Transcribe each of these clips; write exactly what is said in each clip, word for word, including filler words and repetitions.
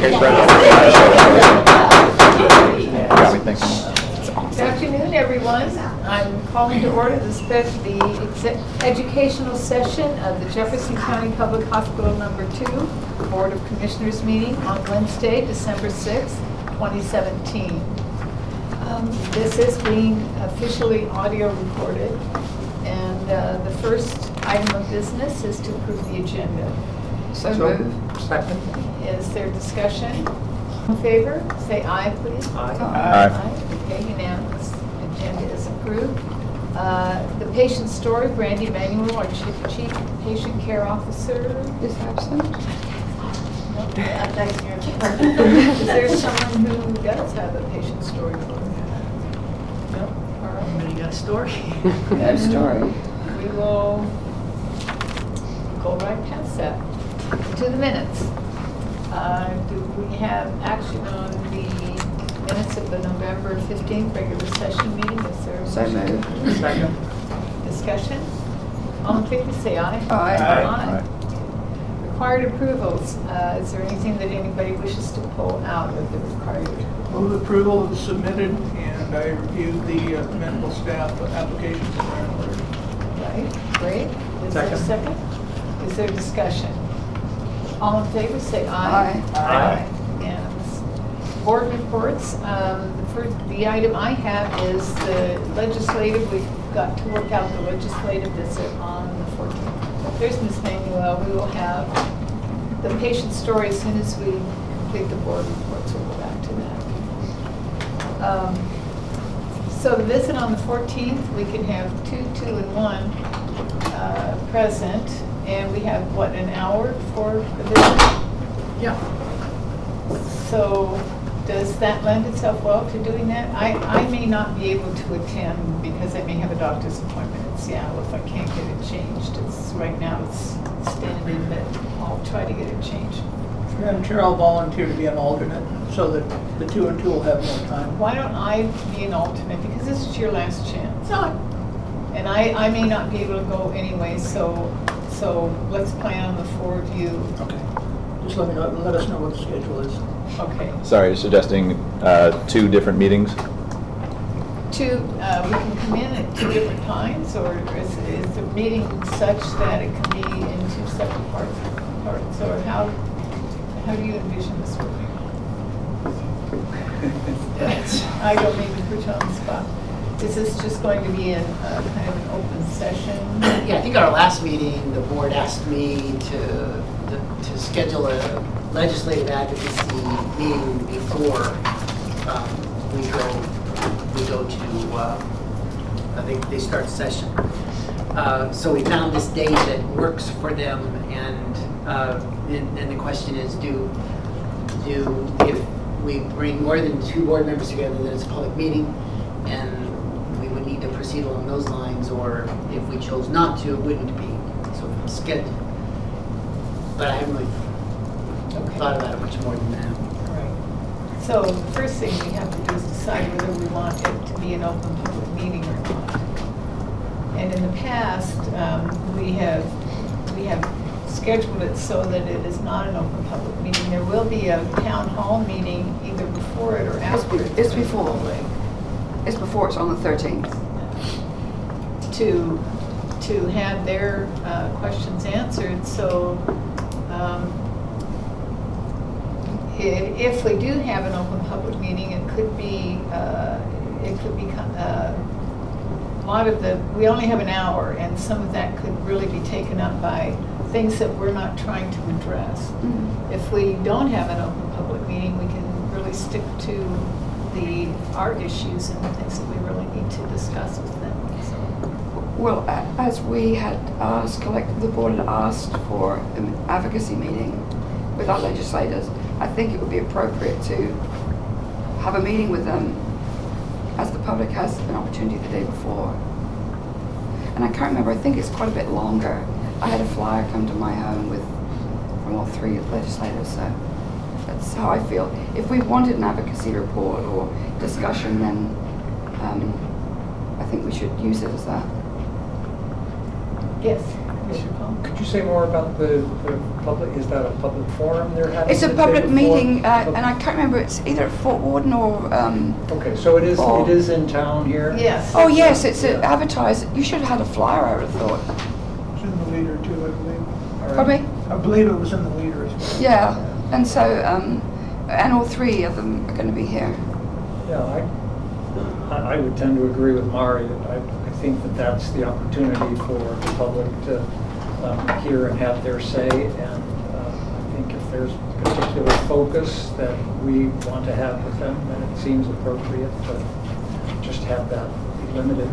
Good afternoon, everyone. I'm calling to order the, spe- the exe- educational session of the Jefferson County Public Hospital Number Two Board of Commissioners meeting on Wednesday, December sixth, twenty seventeen. Um, this is being officially audio recorded, and uh, the first item of business is to approve the agenda. So moved. Second. Is there discussion? In favor, say aye, please. Aye. Aye. Aye. Okay, unanimous. Agenda is approved. Uh, The patient story, Brandy Manuel, our chief, chief patient care officer. Is absent. Nope, I'd like to hear- Is there someone who does have a patient story for us? No? All right. Anybody got a story? No story. We will go right past that to the minutes. Uh, Do we have action on the minutes of the November fifteenth regular session meeting? Is there a So motion? moved. Second. Discussion? All in favor, say aye. Aye. Aye. Required approvals. Uh, Is there anything that anybody wishes to pull out of the required? Move approval is submitted, and I reviewed the uh, medical staff applications that are in order. Right, great. Is there a Second. second? Is there discussion? All in favor, say aye. Aye. Aye. Unanimous. Board reports. Um, The first, the item I have is the legislative. We've got to work out the legislative visit on the fourteenth. There's Miz Manuel. We will have the patient story as soon as we complete the board reports. We'll go back to that. Um, So the visit on the fourteenth, we can have two, two, and one uh, present, and we have, what, an hour for the visit? Yeah. So does that lend itself well to doing that? I, I may not be able to attend because I may have a doctor's appointment in Seattle if I can't get it changed. It's, right now it's standing, but I'll try to get it changed. Madam Chair, I'll volunteer to be an alternate so that the two and two will have more time. Why don't I be an alternate, because this is your last chance. No. And I, I may not be able to go anyway, so, so let's plan on the four of you. Okay. Just let me know, let us know what the schedule is. Okay. Sorry, you're suggesting uh, two different meetings? Two, uh, we can come in at two different times, or is, is the meeting such that it can be in two separate parts, parts, or how, how do you envision this working? I don't mean to put you on the spot. Is this just going to be in uh, kind of an open session? Yeah, I think our last meeting, the board asked me to, to, to schedule a legislative advocacy meeting before um, we go, we go to, uh, I think they start session. Uh, so we found this date that works for them, and, uh, and, and the question is, do, do, if we bring more than two board members together, then it's a public meeting, and we would need to proceed along those lines, or if we chose not to, it wouldn't be. So it's scheduled. But I haven't really Okay. thought about it much more than that. Right. So the first thing we have to do is decide whether we want it to be an open public meeting or not. And in the past, um, we have we have scheduled it so that it is not an open public meeting. There will be a town hall meeting either before it or after. It's, it's before. It's before. It's on the thirteenth. To to have their uh, questions answered. So. Um, If we do have an open public meeting, it could be, uh, it could be, uh, a lot of the, we only have an hour, and some of that could really be taken up by things that we're not trying to address. Mm-hmm. If we don't have an open public meeting, we can really stick to the art issues and the things that we really need to discuss with them. So. Well, a- as we had asked, collect- the board had asked for an advocacy meeting with our legislators, I think it would be appropriate to have a meeting with them as the public has an opportunity the day before. And I can't remember, I think it's quite a bit longer. I had a flyer come to my home with, from all three legislators, so that's how I feel. If we wanted an advocacy report or discussion, then um, I think we should use it as that. Yes, Commissioner Paul? Could you say more about the, the public, is that a public forum they're having? It's a that they public would meeting, form? uh, and I can't remember, it's either at Fort Warden or, um, Okay, so it is, or- it is in town here? Yes. oh yes, it's uh, advertised. You should have had a flyer, I would have thought. It's in the leader too, I believe. All right. Pardon me? I believe it was in the leader as well. Yeah, and so, um, and all three of them are going to be here. Yeah, I, I I would tend to agree with Mari. I, I think that that's the opportunity for the public to um, hear and have their say. And uh, I think if there's particular focus that we want to have with them, then it seems appropriate to just have that be limited.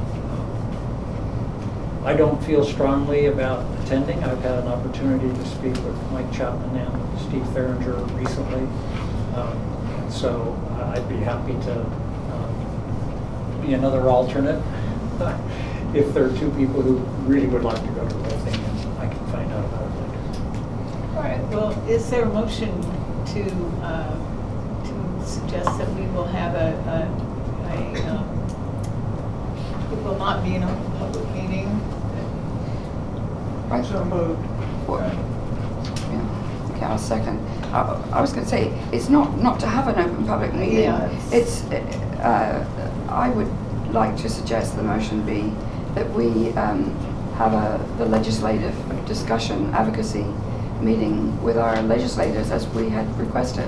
I don't feel strongly about attending. I've had an opportunity to speak with Mike Chapman and Steve Theringer recently. Um, and so uh, I'd be happy to um, be another alternate if there are two people who really would like to go to the whole thing, and I can find out about it later. All right, well, is there a motion to, uh, to suggest that we will have a, a, a, um, it will not be an open public meeting? Right? So moved. What? Yeah. Okay, I'll second. I, I was going to say, it's not, not to have an open public meeting. Yeah, It's, uh, I would like to suggest the motion be that we um, have a, the legislative discussion advocacy meeting with our legislators as we had requested.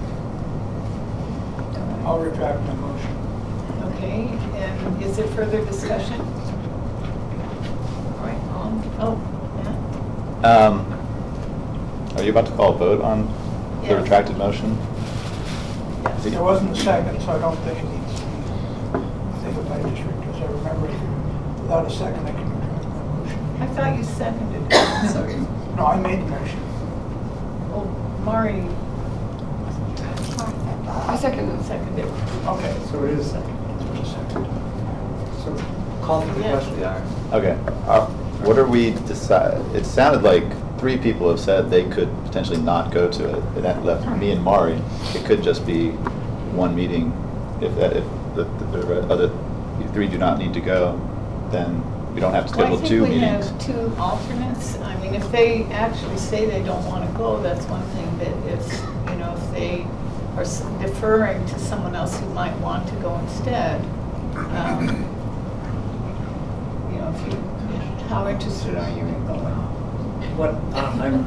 I'll retract my motion. Okay, and is there further discussion? All right, on, oh, Matt? Um, Are you about to call a vote on the Yes. retracted motion? Yes. There wasn't a second, so I don't think it needs to be, I think if I just, because I remember it, without a second, I can retract my motion. I thought you seconded it. Sorry. No, I made the motion. Well, Mari I second it. seconded. Okay, So it is second. there's a second. So call for the Yes, question. we are. Okay. Uh, What are we decide? It sounded like three people have said they could potentially not go to it. And that left me and Mari. It could just be one meeting. If that, if the, the other three do not need to go, then we don't have to Well, schedule two I think we meetings. have two alternates. I mean, if they actually say they don't want to go, that's one thing, but if, you know, if they are s- deferring to someone else who might want to go instead, um, you know, if you, how interested are you in going? What, uh, I'm,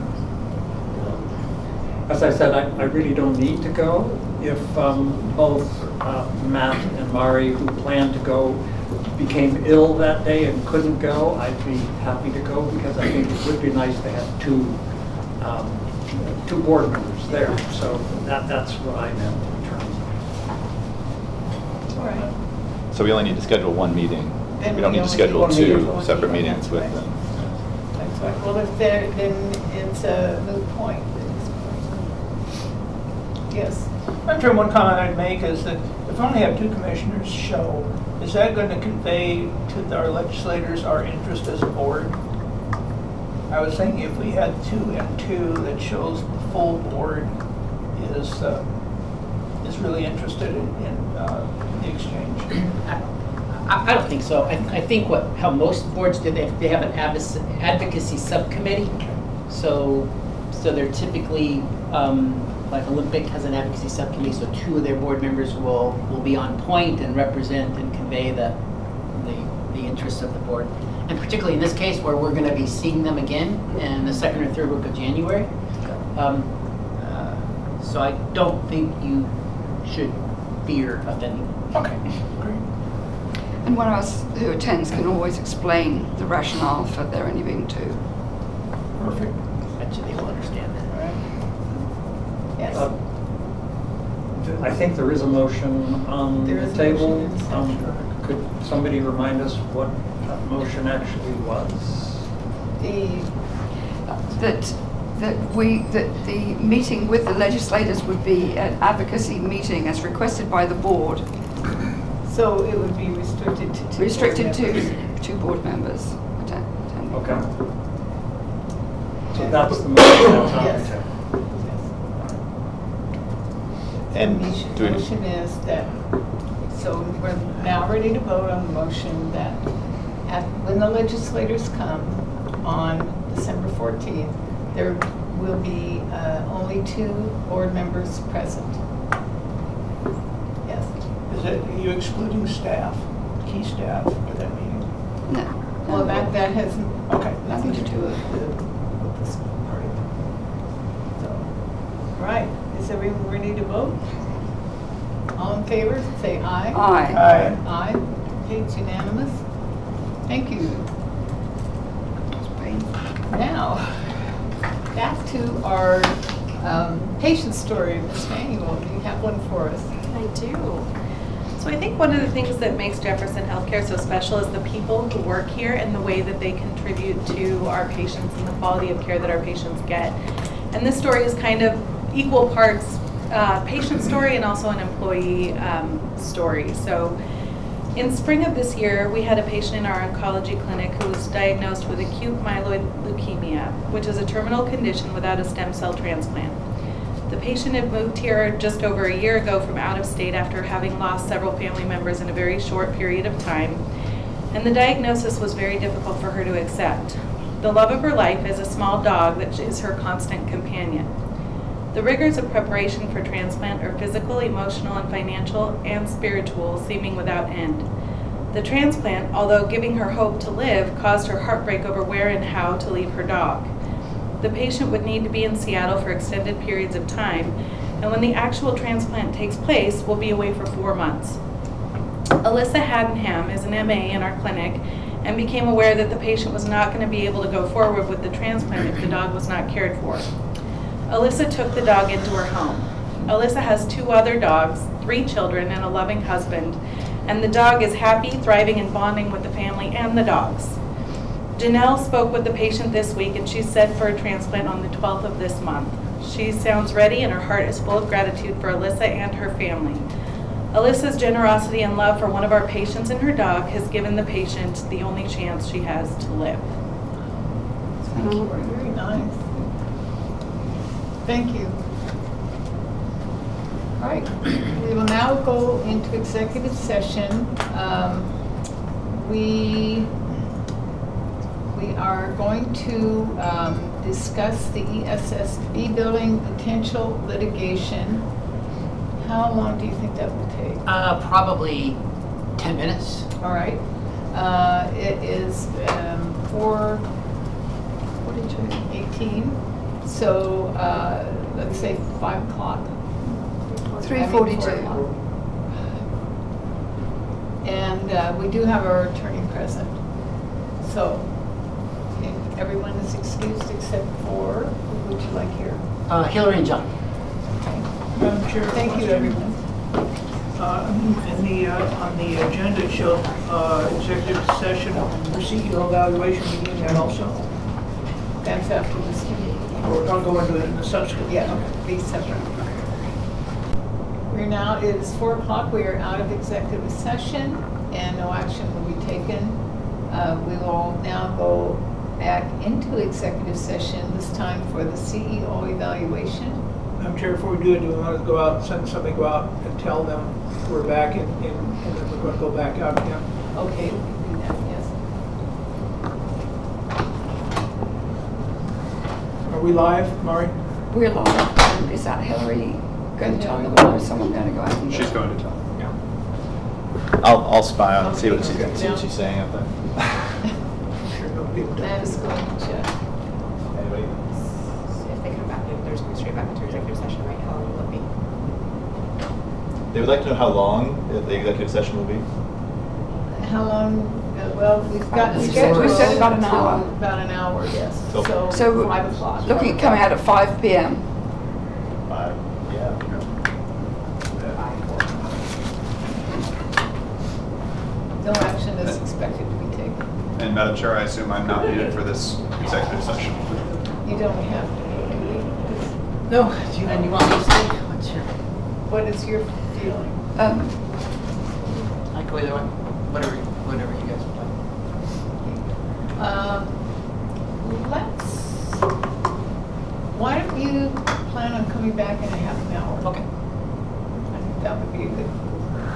as I said, I, I really don't need to go. If um, both uh, Matt and Mari, who planned to go, became ill that day and couldn't go, I'd be happy to go, because I think it would be nice to have two, um, two board members there. So that, that's what I meant in terms of. All right. So we only need to schedule one meeting. Then We don't we need to only schedule need two one separate meeting, meetings that's with right. them. That's right. Well, if they're, then it's a moot point at this point. Yes. I'm sure one comment I'd make is that if we only have two commissioners show, is that going to convey to our legislators our interest as a board? I was thinking if we had two and two, that shows the full board is, uh, is really interested in, in uh, the exchange. I, I don't think so. I, I think what, how most boards do, they, they have an advocacy, advocacy subcommittee. So, so they're typically, um, like Olympic has an advocacy subcommittee, so two of their board members will, will be on point and represent and convey the, the, the interests of the board. And particularly in this case where we're gonna be seeing them again in the second or third week of January. Um, uh, so I don't think you should fear offending them. Okay, great. And one of us who attends can always explain the rationale for there only being two. Perfect. I bet you they will understand that. All right. Yes. Uh, I think there is a motion on There the is a table. motion, yes. Um, Could somebody remind us what that motion actually was? The, That, that we, that the meeting with the legislators would be an advocacy meeting as requested by the board, so it would be restricted to two. board restricted members. to two board members. attend- attending. Okay. So that's the motion that's on the Yes. table. And The motion- do we- motion is that, so we're now ready to vote on the motion that at, when the legislators come, on December fourteenth, there will be uh, only two board members present. Yes. Is it, are you excluding staff, key staff for that meeting? No. Well, that, that has Okay. nothing to do with the, with this party. So, all right, is everyone ready to vote? All in favor, say aye. Aye. Aye. Aye. Okay, it's unanimous. Thank you. Now, back to our um, patient story. Miz Manuel, do you have one for us? I do. So I think one of the things that makes Jefferson Healthcare so special is the people who work here and the way that they contribute to our patients and the quality of care that our patients get. And this story is kind of equal parts uh, patient story and also an employee um, story. So in spring of this year, we had a patient in our oncology clinic who was diagnosed with acute myeloid leukemia, which is a terminal condition without a stem cell transplant. The patient had moved here just over a year ago from out of state after having lost several family members in a very short period of time, and the diagnosis was very difficult for her to accept. The love of her life is a small dog that is her constant companion. The rigors of preparation for transplant are physical, emotional, and financial and spiritual, seeming without end. The transplant, although giving her hope to live, caused her heartbreak over where and how to leave her dog. The patient would need to be in Seattle for extended periods of time, and when the actual transplant takes place, will be away for four months. Alyssa Haddenham is an M A in our clinic and became aware that the patient was not going to be able to go forward with the transplant if the dog was not cared for. Alyssa took the dog into her home. Alyssa has two other dogs, three children, and a loving husband, and the dog is happy, thriving, and bonding with the family and the dogs. Janelle spoke with the patient this week, and she's set for a transplant on the twelfth of this month. She sounds ready, and her heart is full of gratitude for Alyssa and her family. Alyssa's generosity and love for one of our patients and her dog has given the patient the only chance she has to live. Thank you. Very nice. Thank you. All right, we will now go into executive session. Um, we we are going to um, discuss the E S S B building potential litigation. How long do you think that will take? Uh, probably ten minutes. All right. Uh, it is um, four eighteen, so uh, let's say five o'clock. Three I mean, forty-two. four o'clock. And uh, we do have our attorney present. So okay, everyone is excused except for, who would you like here? Uh, Hillary and John. Madam Chair. Thank you, question. everyone. Uh, In the, uh, on the agenda, it showed uh, executive session for C E O evaluation meeting and also, That's after this meeting. or I'll go into it in the subsequent. Yeah, be separate. We're now, it is four o'clock, we are out of executive session, and no action will be taken. Uh, We will now go back into executive session, this time for the C E O evaluation. Madam Chair, before we do it, do we want to go out, send somebody go out and tell them we're back and, and and then we're going to go back out again? Okay, we can do that, yes. Are we live, Mari? We're live. Um, Is that Hillary going to tell them, or is someone going to go out and She's going to tell. I'll, I'll spy on, see what Okay. she's, see what she's saying up there. Sure, no people don't. That is going to check. Anybody? If they come back, if there's going straight back into executive session, right, how long will it be? They would like to know how long the executive session will be. How long, uh, well, we've got We scheduled. said- we said about an till hour. About an hour, yes. So- So So, five o'clock. looking at coming out at five p m. Five, yeah. No action is expected to be taken. And Madam Chair, I assume I'm not needed for this executive session. You don't have to, do you? No, do you, and you want me to stay? What's your, What is your feeling? Um, I go either way, whatever, whatever you guys would like. Um, let's, why don't you plan on coming back in a half an hour? Okay. I think that would be a good.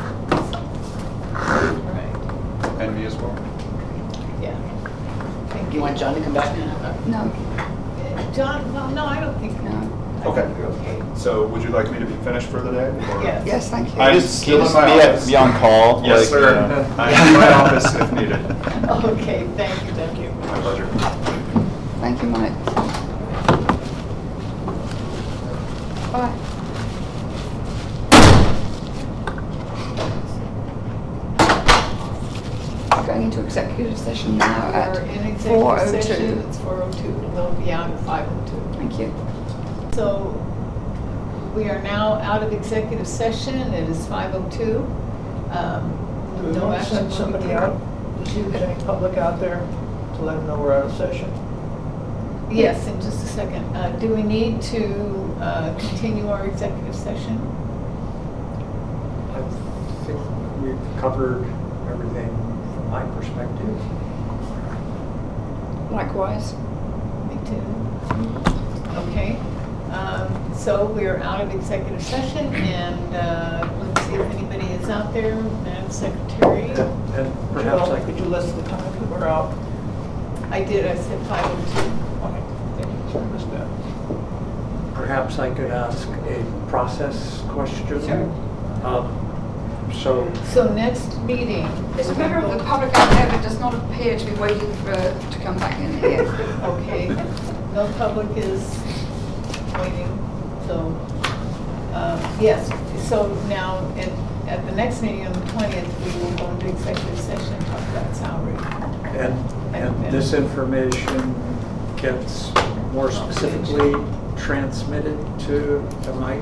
All right, And me as well. yeah. Thank You want John to come back? No, John, well, no, I don't think, no. no. I Okay. think you're okay. So would you like me to be finished for the day? or- Yes. Yes, thank you. I'm Just- still in just my be at- office. be on call, Yes, like, sir. you know. I'm in my office if needed. Okay, thank you, thank you. My pleasure. Thank you, Mike. Bye. Going into executive session now We're at in four oh executive session, two. it's four oh two, we'll be out at five oh two. Thank you. So we are now out of executive session, it is five oh two. Do we No want to action send will be somebody taken. out to see if there's any public out there to let them know we're out of session? Yes, in just a second. Uh, Do we need to uh, continue our executive session? I think we've covered everything from my perspective. Likewise. Me too. Okay, um, so we're out of executive session, and uh, let's see if anybody is out there. Madam Secretary? And and perhaps I Jill, could could you list the time that we're out? I did, I said five oh Okay, thank you, sorry, I missed that. Perhaps I could ask a process question? Sure. Um, So, two. So next meeting. There's a member of the public out there that does not appear to be waiting for, to come back in here. Okay, no public is waiting, so, um, yes, so now, at, at the next meeting on the twentieth, we will go into executive session and talk about salary. and, and this information gets more specifically transmitted to, to Mike?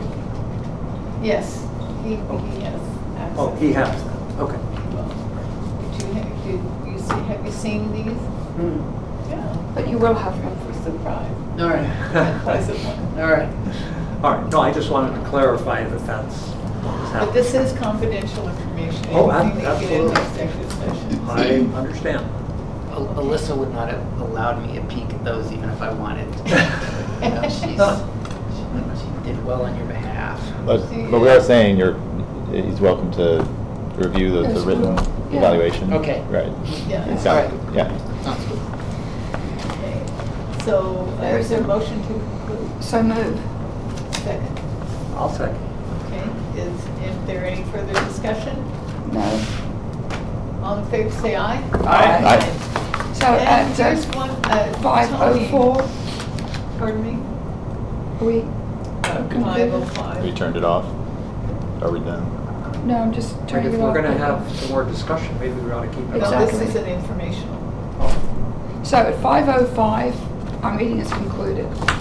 Yes, he, he has access. Oh, he has that, okay. Well, Did you, ha- did you see, have you seen these? Hmm. Yeah. But you will have One one. for surprise. All right. Pleasant one. All right. All right, no, I just wanted to clarify that that's what was But happening. this is confidential information. Oh, Anything that you get in absolutely. executive session. I understand. Al- Alyssa would not have allowed me a peek at those even if I wanted. You know, she's, she, she did well on your behalf. But, but we are saying you're, he's welcome to review the, the Yes, written yeah. evaluation. Okay. Right. Yeah. It's All got- right. Yeah. Sounds good. Okay. So, uh, is there a motion to conclude? So move. Second. I'll second. Okay, is, is there any further discussion? No. All in favor, say aye. Aye. So And at here's uh, one, uh, five oh four, Tony, pardon me? we, Five oh five. We turned it off. Are we done? no, I'm just And turning if it off. we're gonna have some more discussion, maybe we ought to keep it No, on. this Exactly. is an informational. So at five oh five, our meeting is concluded.